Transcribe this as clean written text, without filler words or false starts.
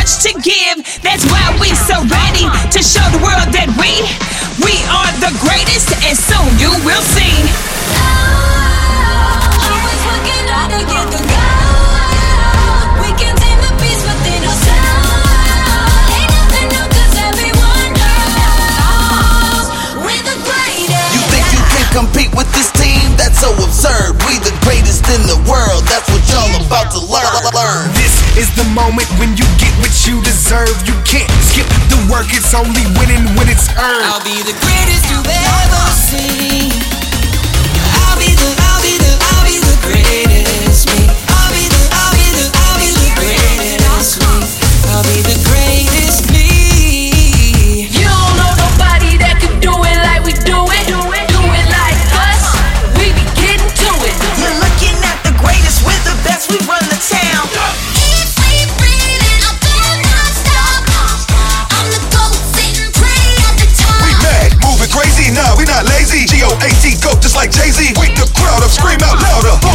much to give. That's why we so ready to show the world that we are the greatest, and soon you will see. Always working hard to get the goal. We can tame the beast within ourselves. Ain't nothing new 'cause everyone knows we're the greatest. You think you can compete with this team? That's so absurd. We the greatest in the world. That's what y'all about to learn. This is the moment when you get what you deserve. You can't skip the work. It's only winning when it's earned. I'll be the greatest you've ever seen. I'll be the greatest me. I'll be the greatest me. I'll be the greatest me. You don't know nobody that can do it like we do it. Do it like us. We be getting to it. You're looking at the greatest, we're the best, we run the town. Eat, sleep, breathe, and I'll do it non-stop. I'm the GOAT, sitting pretty at the top. We mad, moving crazy, nah, we not lazy. GOAT, go just like Jay-Z. Wake the crowd up, scream out louder.